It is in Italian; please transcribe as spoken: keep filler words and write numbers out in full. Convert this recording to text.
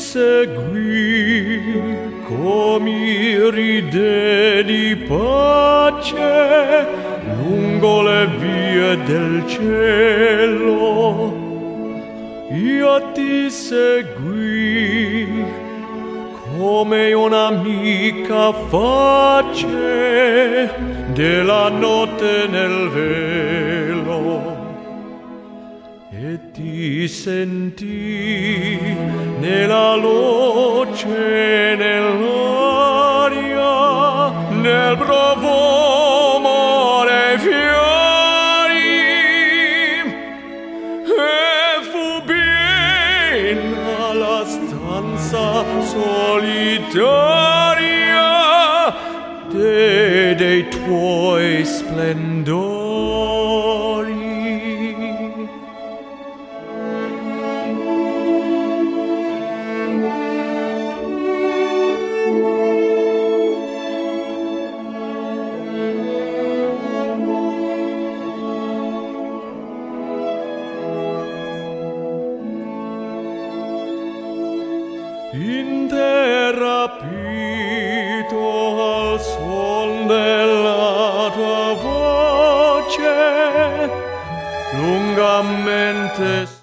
seguì come ride di pace lungo le vie del cielo. Io ti seguì come un'amica face della notte nel velo, e ti sentì nella luce, nell'aria, nel profumo dei fiori, e fu piena la stanza solitaria de, dei tuoi splendori. Interrapito al suon della tua voce, lungamente